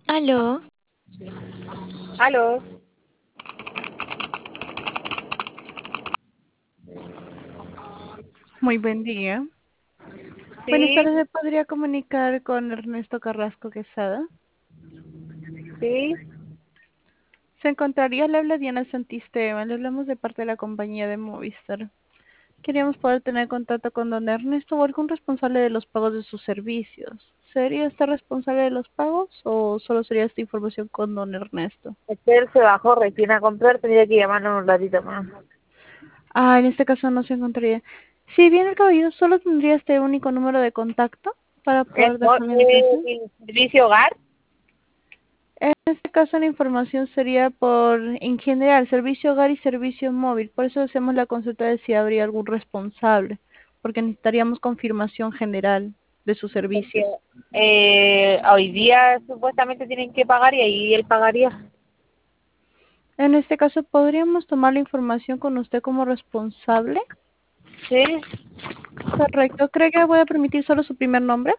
Aló, Aló, Muy buen día. Buenas sí, tardes, ¿me podría comunicar con Ernesto Carrasco Quesada? sí, Se encontraría, le habla Diana Santisteban, le hablamos de parte de la compañía de Movistar. Queríamos poder tener contacto con don Ernesto o algún responsable de los pagos de sus servicios. ¿Sería usted responsable de los pagos o solo sería esta información con don Ernesto? es que él se bajó recién a comprar, tendría que llamarnos un ratito más. Ah, en este caso no se encontraría. Si bien el caballero solo tendría este único número de contacto para poder dejar la indicación. ¿El servicio hogar? En este caso la información sería por, en general, servicio hogar y servicio móvil. Por eso hacemos la consulta de si habría algún responsable, porque necesitaríamos confirmación general de sus Porque servicios. hoy día supuestamente tienen que pagar y ahí él pagaría. En este caso, ¿podríamos tomar la información con usted como responsable? Sí, Correcto. ¿Cree que voy a permitir solo su primer nombre?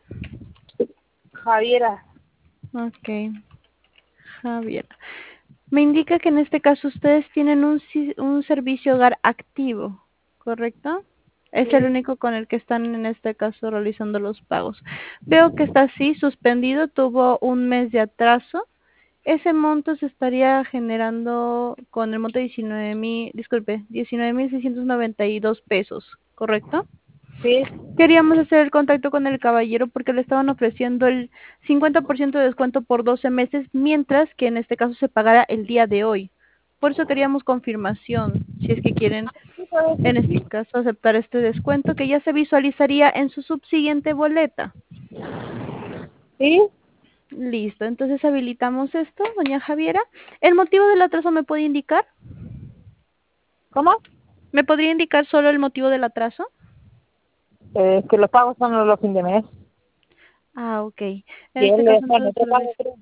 Javiera, Ok, Javier. Me indica que en este caso ustedes tienen un servicio hogar activo, ¿correcto? Es el sí, único con el que están en este caso realizando los pagos. Veo que está así, suspendido, tuvo un mes de atraso. Ese monto se estaría generando con el monto de 19,000, disculpe, 19,692 pesos, ¿correcto? sí, Queríamos hacer el contacto con el caballero porque le estaban ofreciendo el 50% de descuento por 12 meses, mientras que en este caso se pagara el día de hoy. Por eso queríamos confirmación, si es que quieren en este caso aceptar este descuento que ya se visualizaría en su subsiguiente boleta. sí. Listo, entonces habilitamos esto, doña Javiera. ¿El motivo del atraso me puede indicar? ¿Cómo? ¿Me podría indicar solo el motivo del atraso? Es que los pagos son los fin de mes. Ah, ok. En Y este él le caso dejó en entonces otro pago, creo.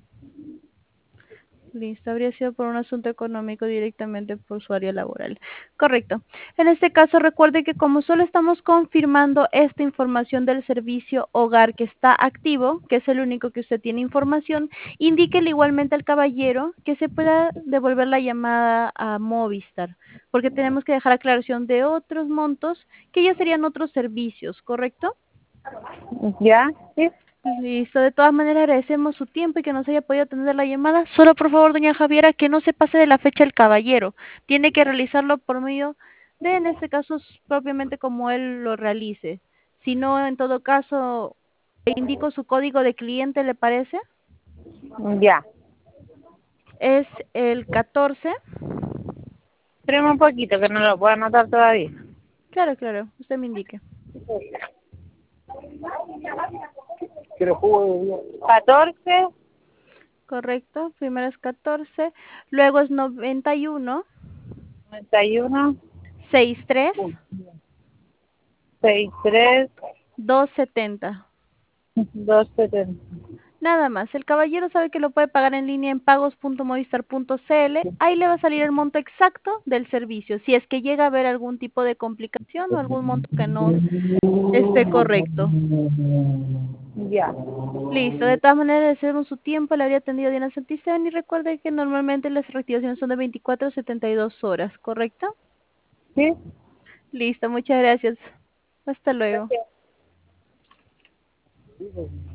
listo, habría sido por un asunto económico directamente por su área laboral. Correcto. En este caso, recuerde que como solo estamos confirmando esta información del servicio hogar que está activo, que es el único que usted tiene información, indíquele igualmente al caballero que se pueda devolver la llamada a Movistar, porque tenemos que dejar aclaración de otros montos que ya serían otros servicios, ¿correcto? ¿Ya? Sí. Listo, de todas maneras agradecemos su tiempo y que nos haya podido atender la llamada. Solo por favor, doña Javiera, que no se pase de la fecha el caballero. Tiene que realizarlo por medio de, en este caso, propiamente como él lo realice. Si no, en todo caso, le indico su código de cliente, ¿le parece? Ya. Es el 14. Espérame un poquito, que no lo puedo anotar todavía. Claro, claro, usted me indique. Quiero jugo de día. 14, Correcto, primero es 14, luego es 91, 91, 63, 63, 270. 270. Nada más, el caballero sabe que lo puede pagar en línea en pagos.movistar.cl. Ahí le va a salir el monto exacto del servicio, si es que llega a haber algún tipo de complicación o algún monto que no esté correcto. Ya. Listo, de todas maneras, agradecemos su tiempo, le habría atendido Diana Santisteban y recuerde que normalmente las reactivaciones son de 24 a 72 horas, ¿correcto? ¿Sí? Listo, muchas gracias. Hasta luego. Gracias.